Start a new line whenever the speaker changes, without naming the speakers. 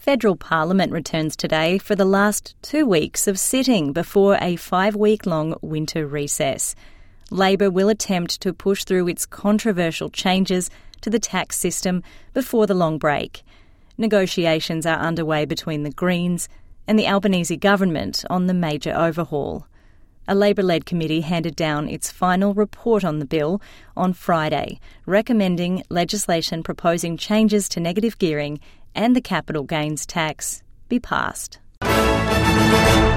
federal parliament returns today for the last 2 weeks of sitting before a 5-week-long winter recess. Labor will attempt to push through its controversial changes to the tax system before the long break. Negotiations are underway between the Greens and the Albanese government on the major overhaul. A Labor-led committee handed down its final report on the bill on Friday, recommending legislation proposing changes to negative gearing and the capital gains tax be passed.